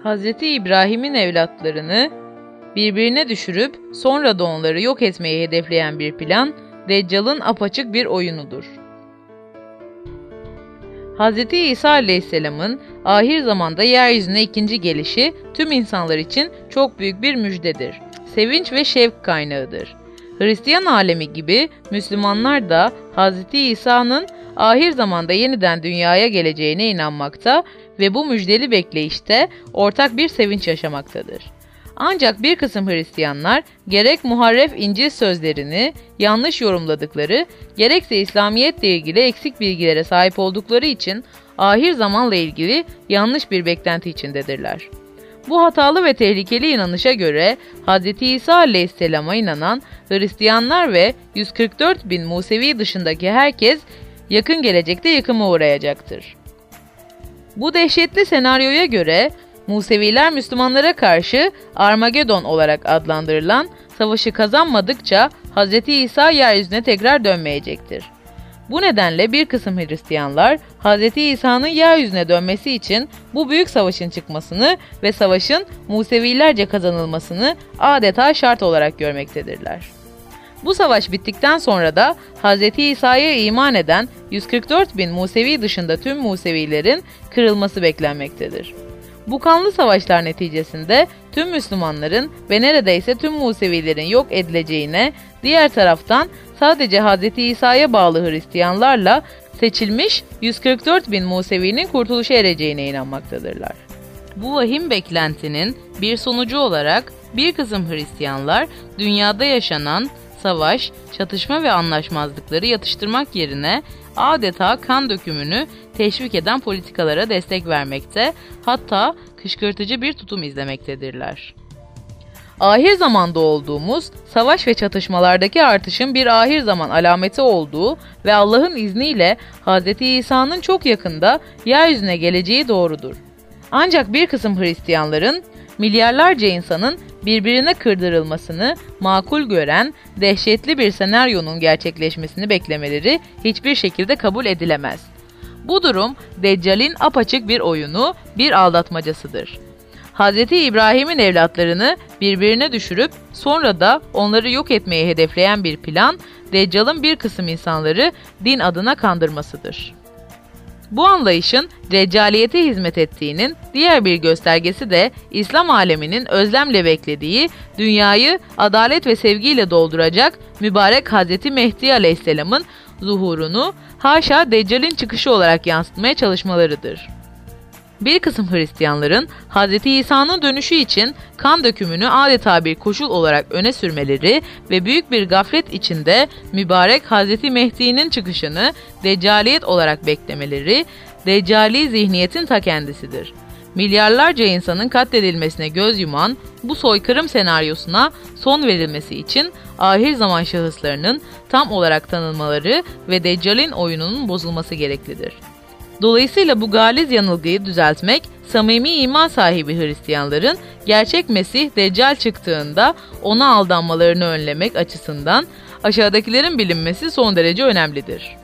Hz. İbrahim'in evlatlarını birbirine düşürüp sonra da onları yok etmeyi hedefleyen bir plan, Deccal'ın apaçık bir oyunudur. Hz. İsa Aleyhisselam'ın ahir zamanda yeryüzüne ikinci gelişi tüm insanlar için çok büyük bir müjdedir. Sevinç ve şevk kaynağıdır. Hristiyan alemi gibi Müslümanlar da Hz. İsa'nın ahir zamanda yeniden dünyaya geleceğine inanmakta ve bu müjdeli bekleyişte ortak bir sevinç yaşamaktadır. Ancak bir kısım Hristiyanlar gerek muharref İncil sözlerini yanlış yorumladıkları, gerekse İslamiyetle ilgili eksik bilgilere sahip oldukları için ahir zamanla ilgili yanlış bir beklenti içindedirler. Bu hatalı ve tehlikeli inanışa göre Hz. İsa Aleyhisselam'a inanan Hristiyanlar ve 144.000 Musevi dışındaki herkes yakın gelecekte yıkıma uğrayacaktır. Bu dehşetli senaryoya göre Museviler Müslümanlara karşı Armagedon olarak adlandırılan savaşı kazanmadıkça Hz. İsa yeryüzüne tekrar dönmeyecektir. Bu nedenle bir kısım Hristiyanlar Hz. İsa'nın yeryüzüne dönmesi için bu büyük savaşın çıkmasını ve savaşın Musevilerce kazanılmasını adeta şart olarak görmektedirler. Bu savaş bittikten sonra da Hz. İsa'ya iman eden 144.000 Musevi dışında tüm Musevilerin kırılması beklenmektedir. Bu kanlı savaşlar neticesinde tüm Müslümanların ve neredeyse tüm Musevilerin yok edileceğine, diğer taraftan sadece Hz. İsa'ya bağlı Hristiyanlarla seçilmiş 144.000 Musevi'nin kurtuluşa ereceğine inanmaktadırlar. Bu vahim beklentinin bir sonucu olarak bir kısım Hristiyanlar dünyada yaşanan savaş, çatışma ve anlaşmazlıkları yatıştırmak yerine adeta kan dökümünü teşvik eden politikalara destek vermekte, hatta kışkırtıcı bir tutum izlemektedirler. Ahir zamanda olduğumuz savaş ve çatışmalardaki artışın bir ahir zaman alameti olduğu ve Allah'ın izniyle Hz. İsa'nın çok yakında yeryüzüne geleceği doğrudur. Ancak bir kısım Hristiyanların milyarlarca insanın birbirine kırdırılmasını makul gören dehşetli bir senaryonun gerçekleşmesini beklemeleri hiçbir şekilde kabul edilemez. Bu durum Deccal'in apaçık bir oyunu, bir aldatmacasıdır. Hz. İbrahim'in evlatlarını birbirine düşürüp sonra da onları yok etmeyi hedefleyen bir plan, Deccal'ın bir kısım insanları din adına kandırmasıdır. Bu anlayışın Deccaliyete hizmet ettiğinin diğer bir göstergesi de İslam aleminin özlemle beklediği dünyayı adalet ve sevgiyle dolduracak mübarek Hz. Mehdi Aleyhisselam'ın zuhurunu haşa Deccal'in çıkışı olarak yansıtmaya çalışmalarıdır. Bir kısım Hristiyanların Hz. İsa'nın dönüşü için kan dökümünü adeta bir koşul olarak öne sürmeleri ve büyük bir gaflet içinde mübarek Hz. Mehdi'nin çıkışını Deccaliyet olarak beklemeleri, Deccali zihniyetin ta kendisidir. Milyarlarca insanın katledilmesine göz yuman bu soykırım senaryosuna son verilmesi için ahir zaman şahıslarının tam olarak tanınmaları ve Deccal'in oyununun bozulması gereklidir. Dolayısıyla bu galiz yanılgıyı düzeltmek, samimi iman sahibi Hristiyanların gerçek Mesih Deccal çıktığında ona aldanmalarını önlemek açısından aşağıdakilerin bilinmesi son derece önemlidir.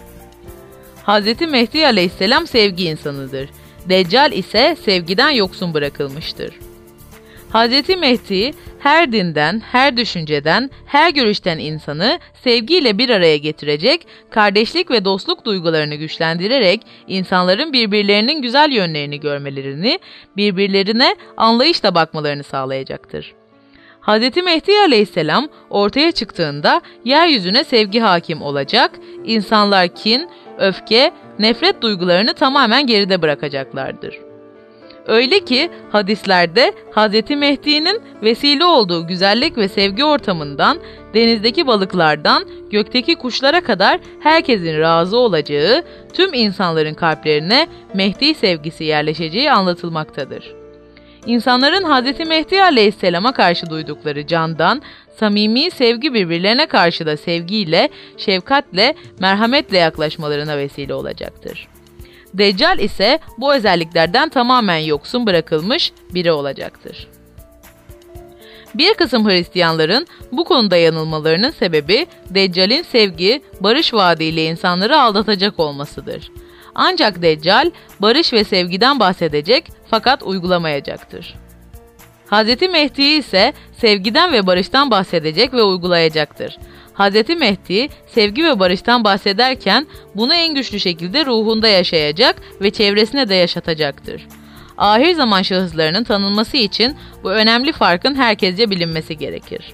Hz. Mehdi Aleyhisselam sevgi insanıdır. Deccal ise sevgiden yoksun bırakılmıştır. Hz. Mehdi her dinden, her düşünceden, her görüşten insanı sevgiyle bir araya getirecek, kardeşlik ve dostluk duygularını güçlendirerek insanların birbirlerinin güzel yönlerini görmelerini, birbirlerine anlayışla bakmalarını sağlayacaktır. Hz. Mehdi Aleyhisselam ortaya çıktığında yeryüzüne sevgi hakim olacak, insanlar kin, öfke, nefret duygularını tamamen geride bırakacaklardır. Öyle ki hadislerde Hz. Mehdi'nin vesile olduğu güzellik ve sevgi ortamından, denizdeki balıklardan, gökteki kuşlara kadar herkesin razı olacağı, tüm insanların kalplerine Mehdi sevgisi yerleşeceği anlatılmaktadır. İnsanların Hz. Mehdi Aleyhisselam'a karşı duydukları candan, samimi sevgi birbirlerine karşı da sevgiyle, şefkatle, merhametle yaklaşmalarına vesile olacaktır. Deccal ise bu özelliklerden tamamen yoksun bırakılmış biri olacaktır. Bir kısım Hristiyanların bu konuda yanılmalarının sebebi Deccal'in sevgi, barış vaadiyle insanları aldatacak olmasıdır. Ancak Deccal barış ve sevgiden bahsedecek fakat uygulamayacaktır. Hz. Mehdi ise sevgiden ve barıştan bahsedecek ve uygulayacaktır. Hz. Mehdi sevgi ve barıştan bahsederken bunu en güçlü şekilde ruhunda yaşayacak ve çevresine de yaşatacaktır. Ahir zaman şahıslarının tanınması için bu önemli farkın herkesce bilinmesi gerekir.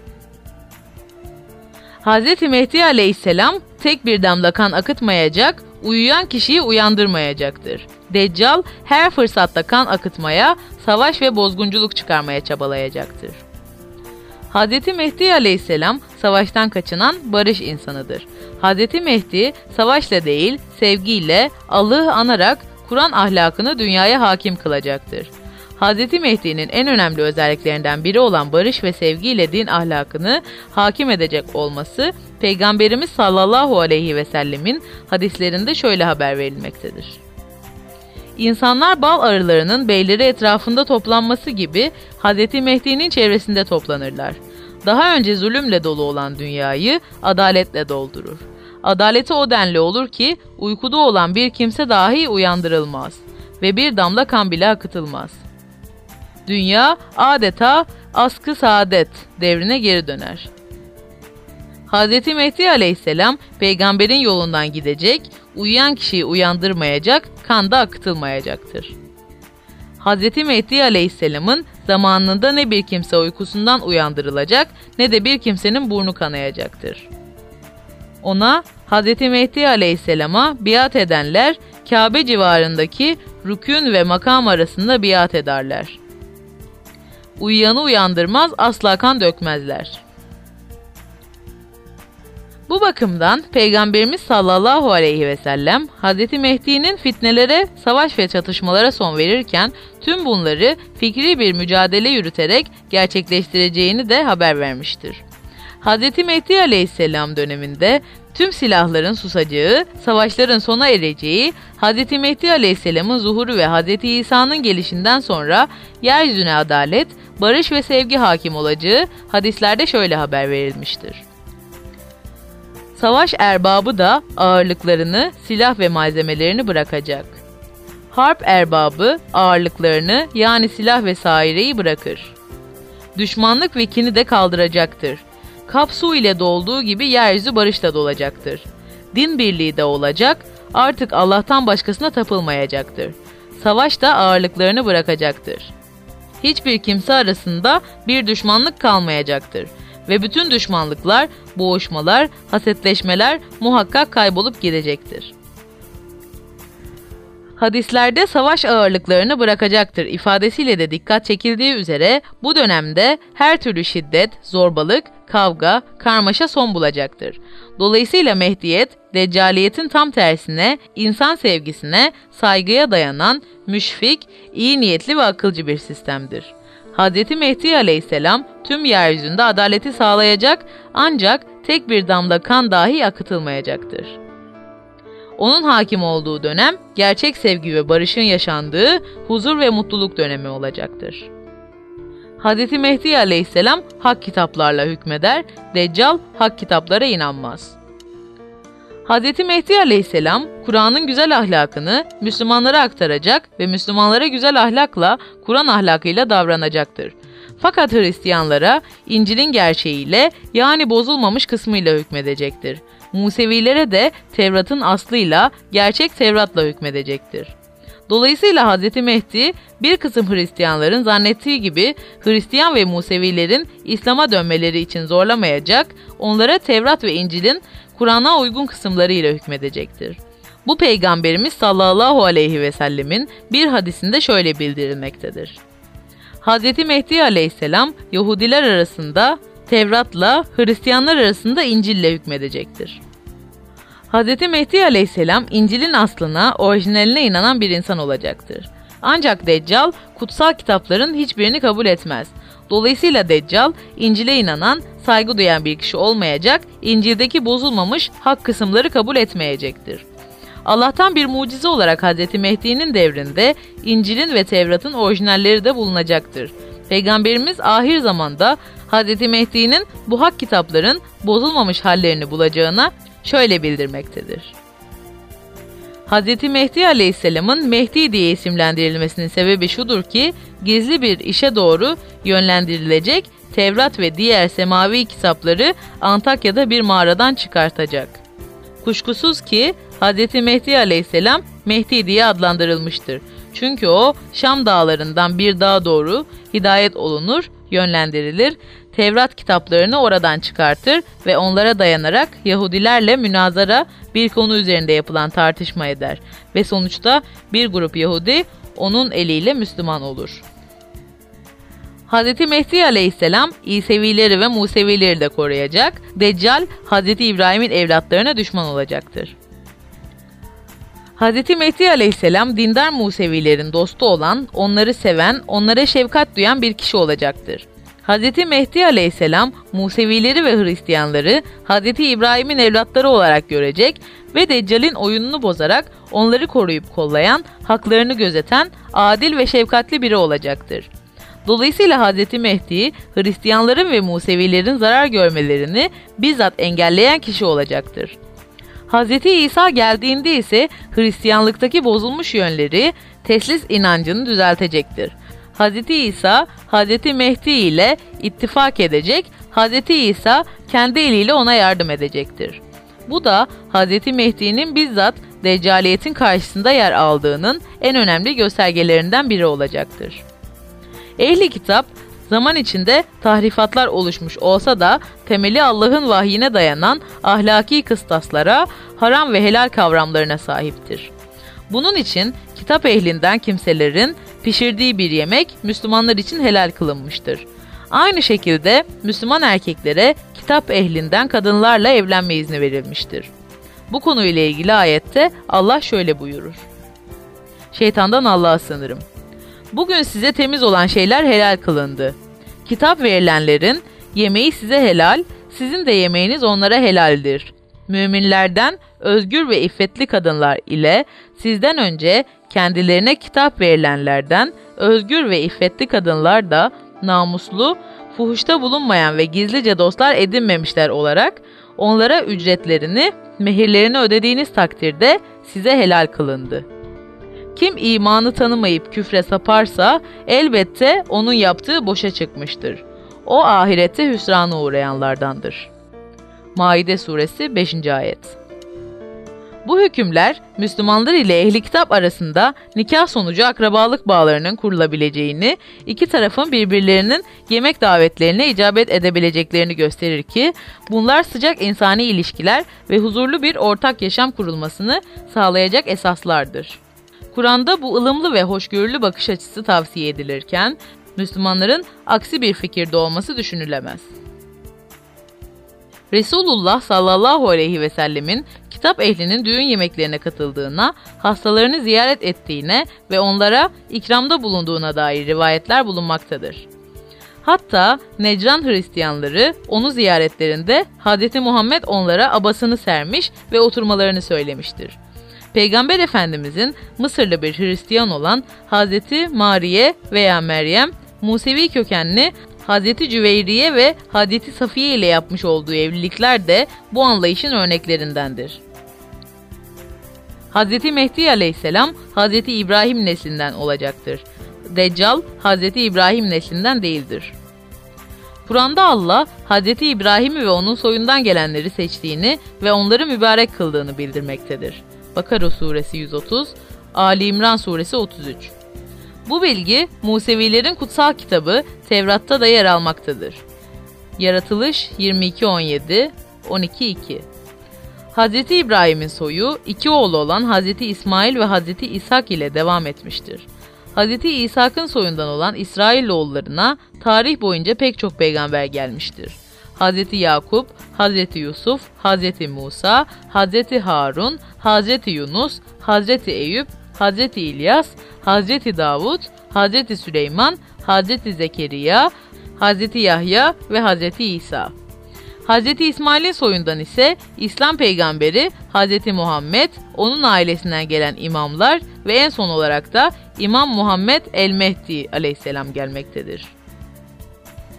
Hz. Mehdi aleyhisselam tek bir damla kan akıtmayacak, uyuyan kişiyi uyandırmayacaktır. Deccal her fırsatta kan akıtmaya, savaş ve bozgunculuk çıkarmaya çabalayacaktır. Hz. Mehdi aleyhisselam savaştan kaçınan barış insanıdır. Hz. Mehdi savaşla değil, sevgiyle, Allah'ı anarak Kur'an ahlakını dünyaya hakim kılacaktır. Hz. Mehdi'nin en önemli özelliklerinden biri olan barış ve sevgiyle din ahlakını hakim edecek olması, Peygamberimiz sallallahu aleyhi ve sellemin hadislerinde şöyle haber verilmektedir. İnsanlar bal arılarının beyleri etrafında toplanması gibi Hz. Mehdi'nin çevresinde toplanırlar. Daha önce zulümle dolu olan dünyayı adaletle doldurur. Adaleti o denli olur ki uykuda olan bir kimse dahi uyandırılmaz ve bir damla kan bile akıtılmaz. Dünya adeta askı saadet devrine geri döner. Hz. Mehdi aleyhisselam peygamberin yolundan gidecek, uyuyan kişiyi uyandırmayacak, kan da akıtılmayacaktır. Hz. Mehdi aleyhisselamın zamanında ne bir kimse uykusundan uyandırılacak ne de bir kimsenin burnu kanayacaktır. Ona Hz. Mehdi aleyhisselama biat edenler Kabe civarındaki rükün ve makam arasında biat ederler. Uyuyanı uyandırmaz, asla kan dökmezler. Bu bakımdan Peygamberimiz sallallahu aleyhi ve sellem Hz. Mehdi'nin fitnelere, savaş ve çatışmalara son verirken tüm bunları fikri bir mücadele yürüterek gerçekleştireceğini de haber vermiştir. Hz. Mehdi aleyhisselam döneminde tüm silahların susacağı, savaşların sona ereceği, Hz. Mehdi aleyhisselamın zuhuru ve Hz. İsa'nın gelişinden sonra yeryüzüne adalet, barış ve sevgi hakim olacağı hadislerde şöyle haber verilmiştir. Savaş erbabı da ağırlıklarını, silah ve malzemelerini bırakacak. Harp erbabı ağırlıklarını yani silah ve saireyi bırakır. Düşmanlık ve kini de kaldıracaktır. Kap su ile dolduğu gibi yeryüzü barışla dolacaktır. Din birliği de olacak, artık Allah'tan başkasına tapılmayacaktır. Savaş da ağırlıklarını bırakacaktır. Hiçbir kimse arasında bir düşmanlık kalmayacaktır. Ve bütün düşmanlıklar, boğuşmalar, hasetleşmeler muhakkak kaybolup gidecektir. Hadislerde savaş ağırlıklarını bırakacaktır ifadesiyle de dikkat çekildiği üzere bu dönemde her türlü şiddet, zorbalık, kavga, karmaşa son bulacaktır. Dolayısıyla Mehdiyet, Deccaliyetin tam tersine insan sevgisine, saygıya dayanan, müşfik, iyi niyetli ve akılcı bir sistemdir. Hz. Mehdi aleyhisselam tüm yeryüzünde adaleti sağlayacak ancak tek bir damla kan dahi akıtılmayacaktır. Onun hakim olduğu dönem gerçek sevgi ve barışın yaşandığı huzur ve mutluluk dönemi olacaktır. Hz. Mehdi aleyhisselam hak kitaplarla hükmeder, Deccal hak kitaplara inanmaz. Hz. Mehdi aleyhisselam Kur'an'ın güzel ahlakını Müslümanlara aktaracak ve Müslümanlara güzel ahlakla Kur'an ahlakıyla davranacaktır. Fakat Hristiyanlara İncil'in gerçeğiyle yani bozulmamış kısmıyla hükmedecektir. Musevilere de Tevrat'ın aslıyla gerçek Tevrat'la hükmedecektir. Dolayısıyla Hz. Mehdi bir kısım Hristiyanların zannettiği gibi Hristiyan ve Musevilerin İslam'a dönmeleri için zorlamayacak, onlara Tevrat ve İncil'in Kur'an'a uygun kısımlarıyla hükmedecektir. Bu Peygamberimiz sallallahu aleyhi ve sellemin bir hadisinde şöyle bildirilmektedir. Hz. Mehdi aleyhisselam Yahudiler arasında Tevrat'la, Hristiyanlar arasında İncil'le hükmedecektir. Hz. Mehdi aleyhisselam İncil'in aslına, orijinaline inanan bir insan olacaktır. Ancak Deccal kutsal kitapların hiçbirini kabul etmez. Dolayısıyla Deccal İncil'e inanan, saygı duyan bir kişi olmayacak, İncil'deki bozulmamış hak kısımları kabul etmeyecektir. Allah'tan bir mucize olarak Hz. Mehdi'nin devrinde İncil'in ve Tevrat'ın orijinalleri de bulunacaktır. Peygamberimiz ahir zamanda Hz. Mehdi'nin bu hak kitapların bozulmamış hallerini bulacağına şöyle bildirmektedir. Hz. Mehdi Aleyhisselam'ın Mehdi diye isimlendirilmesinin sebebi şudur ki, gizli bir işe doğru yönlendirilecek, Tevrat ve diğer semavi kitapları Antakya'da bir mağaradan çıkartacak. Kuşkusuz ki Hz. Mehdi Aleyhisselam Mehdi diye adlandırılmıştır. Çünkü o Şam dağlarından bir dağa doğru hidayet olunur, yönlendirilir, Tevrat kitaplarını oradan çıkartır ve onlara dayanarak Yahudilerle münazara, bir konu üzerinde yapılan tartışma eder ve sonuçta bir grup Yahudi onun eliyle Müslüman olur. Hz. Mehdi Aleyhisselam İsevileri ve Musevileri de koruyacak, Deccal Hz. İbrahim'in evlatlarına düşman olacaktır. Hz. Mehdi Aleyhisselam dindar Musevilerin dostu olan, onları seven, onlara şefkat duyan bir kişi olacaktır. Hz. Mehdi Aleyhisselam Musevileri ve Hristiyanları Hz. İbrahim'in evlatları olarak görecek ve Deccal'in oyununu bozarak onları koruyup kollayan, haklarını gözeten, adil ve şefkatli biri olacaktır. Dolayısıyla Hz. Mehdi, Hristiyanların ve Musevilerin zarar görmelerini bizzat engelleyen kişi olacaktır. Hz. İsa geldiğinde ise Hristiyanlıktaki bozulmuş yönleri, teslis inancını düzeltecektir. Hz. İsa, Hz. Mehdi ile ittifak edecek, Hz. İsa kendi eliyle ona yardım edecektir. Bu da Hz. Mehdi'nin bizzat Deccaliyetin karşısında yer aldığının en önemli göstergelerinden biri olacaktır. Ehli kitap, zaman içinde tahrifatlar oluşmuş olsa da temeli Allah'ın vahyine dayanan ahlaki kıstaslara, haram ve helal kavramlarına sahiptir. Bunun için kitap ehlinden kimselerin pişirdiği bir yemek Müslümanlar için helal kılınmıştır. Aynı şekilde Müslüman erkeklere kitap ehlinden kadınlarla evlenme izni verilmiştir. Bu konuyla ilgili ayette Allah şöyle buyurur: Şeytandan Allah'a sığınırım. Bugün size temiz olan şeyler helal kılındı. Kitap verilenlerin yemeği size helal, sizin de yemeğiniz onlara helaldir. Müminlerden özgür ve iffetli kadınlar ile sizden önce kendilerine kitap verilenlerden özgür ve iffetli kadınlar da namuslu, fuhuşta bulunmayan ve gizlice dostlar edinmemişler olarak onlara ücretlerini, mehirlerini ödediğiniz takdirde size helal kılındı. Kim imanı tanımayıp küfre saparsa elbette onun yaptığı boşa çıkmıştır. O ahirette hüsrana uğrayanlardandır. Maide suresi 5. ayet. Bu hükümler Müslümanlar ile ehli kitap arasında nikah sonucu akrabalık bağlarının kurulabileceğini, iki tarafın birbirlerinin yemek davetlerine icabet edebileceklerini gösterir ki, bunlar sıcak insani ilişkiler ve huzurlu bir ortak yaşam kurulmasını sağlayacak esaslardır. Kur'an'da bu ılımlı ve hoşgörülü bakış açısı tavsiye edilirken, Müslümanların aksi bir fikirde olması düşünülemez. Resulullah sallallahu aleyhi ve sellemin kitap ehlinin düğün yemeklerine katıldığına, hastalarını ziyaret ettiğine ve onlara ikramda bulunduğuna dair rivayetler bulunmaktadır. Hatta Necran Hristiyanları onu ziyaretlerinde Hz. Muhammed onlara abasını sermiş ve oturmalarını söylemiştir. Peygamber Efendimizin Mısırlı bir Hristiyan olan Hz. Mariye veya Meryem, Musevi kökenli Hz. Cüveyriye ve Hz. Safiye ile yapmış olduğu evlilikler de bu anlayışın örneklerindendir. Hz. Mehdi Aleyhisselam, Hz. İbrahim neslinden olacaktır. Deccal, Hz. İbrahim neslinden değildir. Kur'an'da Allah, Hz. İbrahim'i ve onun soyundan gelenleri seçtiğini ve onları mübarek kıldığını bildirmektedir. Bakara suresi 130, Ali İmran suresi 33. Bu bilgi Musevilerin kutsal kitabı Tevrat'ta da yer almaktadır. Yaratılış 22:17, 12:2. Hz. İbrahim'in soyu iki oğlu olan Hz. İsmail ve Hz. İshak ile devam etmiştir. Hz. İshak'ın soyundan olan İsrailoğullarına tarih boyunca pek çok peygamber gelmiştir. Hz. Yakup, Hz. Yusuf, Hz. Musa, Hz. Harun, Hz. Yunus, Hz. Eyüp, Hz. İlyas, Hz. Davud, Hz. Süleyman, Hz. Zekeriya, Hz. Yahya ve Hz. İsa. Hz. İsmail'in soyundan ise İslam peygamberi Hz. Muhammed, onun ailesinden gelen imamlar ve en son olarak da İmam Muhammed el-Mehdi aleyhisselam gelmektedir.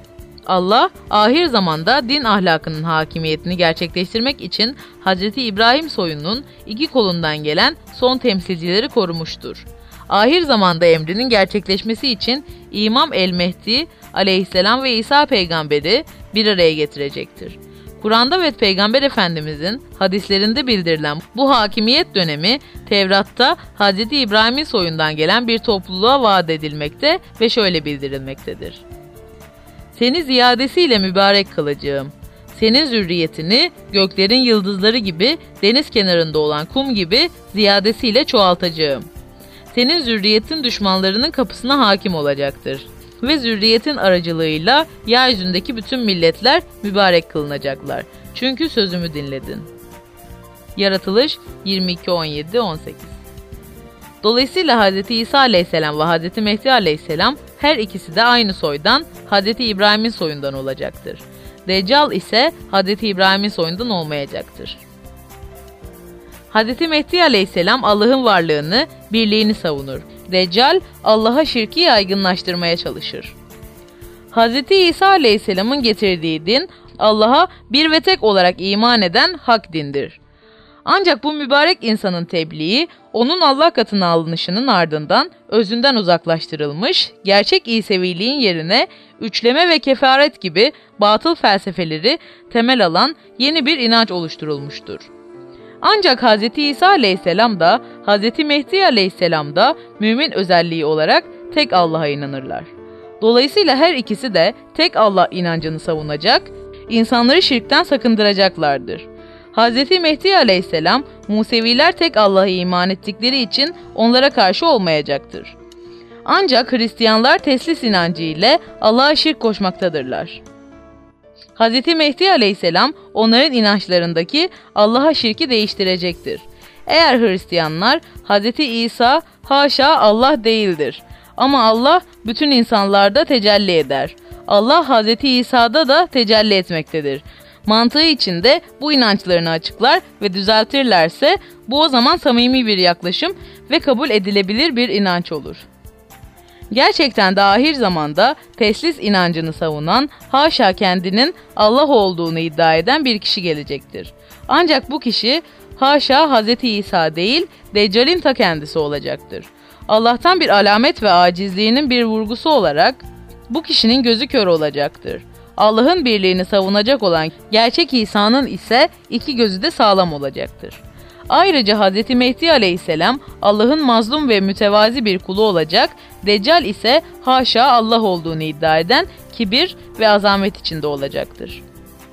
Allah, ahir zamanda din ahlakının hakimiyetini gerçekleştirmek için Hz. İbrahim soyunun iki kolundan gelen son temsilcileri korumuştur. Ahir zamanda emrinin gerçekleşmesi için İmam el-Mehdi aleyhisselam ve İsa peygamberi bir araya getirecektir. Kur'an'da ve Peygamber Efendimizin hadislerinde bildirilen bu hakimiyet dönemi Tevrat'ta Hz. İbrahim'in soyundan gelen bir topluluğa vaat edilmekte ve şöyle bildirilmektedir. Seni ziyadesiyle mübarek kılacağım. Senin zürriyetini göklerin yıldızları gibi, deniz kenarında olan kum gibi ziyadesiyle çoğaltacağım. Senin zürriyetin düşmanlarının kapısına hakim olacaktır. Ve zürriyetin aracılığıyla yeryüzündeki bütün milletler mübarek kılınacaklar. Çünkü sözümü dinledin. Yaratılış 22-17-18. Dolayısıyla Hz. İsa aleyhisselam ve Hz. Mehdi aleyhisselam her ikisi de aynı soydan Hz. İbrahim'in soyundan olacaktır. Deccal ise Hz. İbrahim'in soyundan olmayacaktır. Hz. Mehdi aleyhisselam Allah'ın varlığını, birliğini savunur. Deccal, Allah'a şirki yaygınlaştırmaya çalışır. Hz. İsa aleyhisselamın getirdiği din, Allah'a bir ve tek olarak iman eden hak dindir. Ancak bu mübarek insanın tebliği, onun Allah katına alınışının ardından özünden uzaklaştırılmış, gerçek İseviliğin yerine üçleme ve kefaret gibi batıl felsefeleri temel alan yeni bir inanç oluşturulmuştur. Ancak Hz. İsa aleyhisselam da Hz. Mehdi aleyhisselam da mümin özelliği olarak tek Allah'a inanırlar. Dolayısıyla her ikisi de tek Allah inancını savunacak, insanları şirkten sakındıracaklardır. Hz. Mehdi aleyhisselam, Museviler tek Allah'a iman ettikleri için onlara karşı olmayacaktır. Ancak Hristiyanlar teslis inancı ile Allah'a şirk koşmaktadırlar. Hz. Mehdi aleyhisselam onların inançlarındaki Allah'a şirki değiştirecektir. Eğer Hristiyanlar Hz. İsa haşa Allah değildir ama Allah bütün insanlarda tecelli eder. Allah Hz. İsa'da da tecelli etmektedir. Mantığı içinde bu inançlarını açıklar ve düzeltirlerse bu o zaman samimi bir yaklaşım ve kabul edilebilir bir inanç olur. Gerçekten de ahir zamanda teslis inancını savunan, haşa kendinin Allah olduğunu iddia eden bir kişi gelecektir. Ancak bu kişi haşa Hz. İsa değil, Deccal'in ta kendisi olacaktır. Allah'tan bir alamet ve acizliğinin bir vurgusu olarak bu kişinin gözü kör olacaktır. Allah'ın birliğini savunacak olan gerçek İsa'nın ise iki gözü de sağlam olacaktır. Ayrıca Hz. Mehdi aleyhisselam Allah'ın mazlum ve mütevazi bir kulu olacak, Deccal ise haşa Allah olduğunu iddia eden kibir ve azamet içinde olacaktır.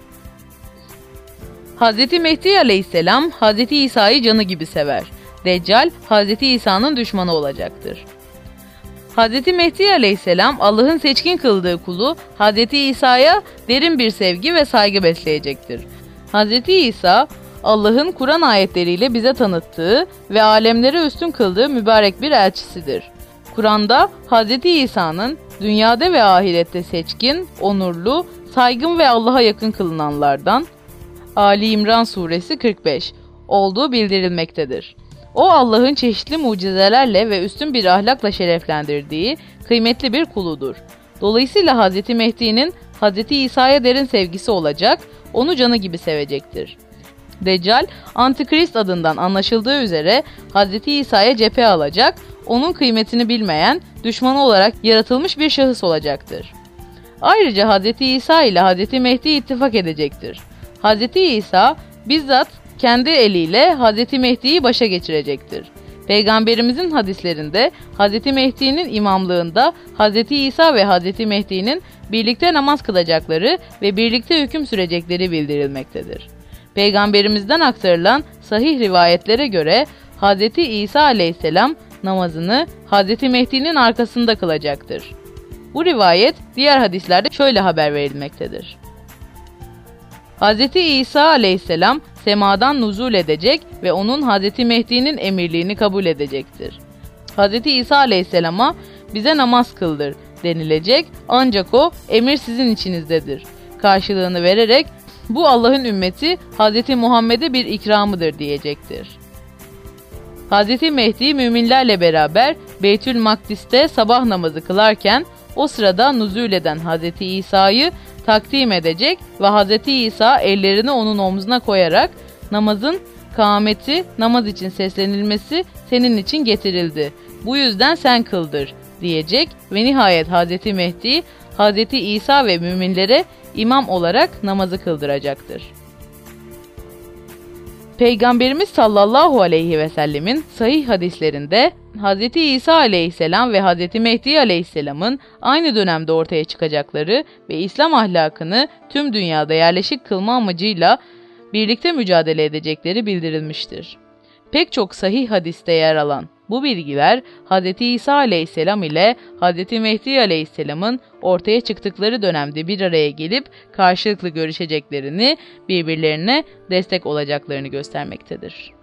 Hz. Mehdi aleyhisselam Hz. İsa'yı canı gibi sever. Deccal Hz. İsa'nın düşmanı olacaktır. Hz. Mehdi aleyhisselam Allah'ın seçkin kıldığı kulu Hz. İsa'ya derin bir sevgi ve saygı besleyecektir. Hz. İsa Allah'ın Kur'an ayetleriyle bize tanıttığı ve alemlere üstün kıldığı mübarek bir elçisidir. Kur'an'da Hz. İsa'nın dünyada ve ahirette seçkin, onurlu, saygın ve Allah'a yakın kılınanlardan Ali İmran suresi 45 olduğu bildirilmektedir. O Allah'ın çeşitli mucizelerle ve üstün bir ahlakla şereflendirdiği kıymetli bir kuludur. Dolayısıyla Hz. Mehdi'nin Hz. İsa'ya derin sevgisi olacak, onu canı gibi sevecektir. Deccal, Antikrist adından anlaşıldığı üzere Hz. İsa'ya cephe alacak, onun kıymetini bilmeyen, düşmanı olarak yaratılmış bir şahıs olacaktır. Ayrıca Hz. İsa ile Hz. Mehdi ittifak edecektir. Hz. İsa bizzat kendi eliyle Hz. Mehdi'yi başa geçirecektir. Peygamberimizin hadislerinde Hz. Mehdi'nin imamlığında Hz. İsa ve Hz. Mehdi'nin birlikte namaz kılacakları ve birlikte hüküm sürecekleri bildirilmektedir. Peygamberimizden aktarılan sahih rivayetlere göre Hz. İsa aleyhisselam namazını Hz. Mehdi'nin arkasında kılacaktır. Bu rivayet diğer hadislerde şöyle haber verilmektedir. Hz. İsa aleyhisselam semadan nuzul edecek ve onun Hz. Mehdi'nin emirliğini kabul edecektir. Hz. İsa aleyhisselama bize namaz kıldır denilecek, ancak o emir sizin içinizdedir karşılığını vererek bu Allah'ın ümmeti Hz. Muhammed'e bir ikramıdır diyecektir. Hz. Mehdi müminlerle beraber Beytül Makdis'te sabah namazı kılarken o sırada nuzul eden Hz. İsa'yı takdim edecek ve Hz. İsa ellerini onun omzuna koyarak namazın kâmeti, namaz için seslenilmesi senin için getirildi. Bu yüzden sen kıldır diyecek ve nihayet Hz. Mehdi, Hz. İsa ve müminlere imam olarak namazı kıldıracaktır. Peygamberimiz sallallahu aleyhi ve sellemin sahih hadislerinde Hz. İsa aleyhisselam ve Hz. Mehdi aleyhisselamın aynı dönemde ortaya çıkacakları ve İslam ahlakını tüm dünyada yerleşik kılma amacıyla birlikte mücadele edecekleri bildirilmiştir. Pek çok sahih hadiste yer alan bu bilgiler Hz. İsa aleyhisselam ile Hz. Mehdi aleyhisselamın ortaya çıktıkları dönemde bir araya gelip karşılıklı görüşeceklerini, birbirlerine destek olacaklarını göstermektedir.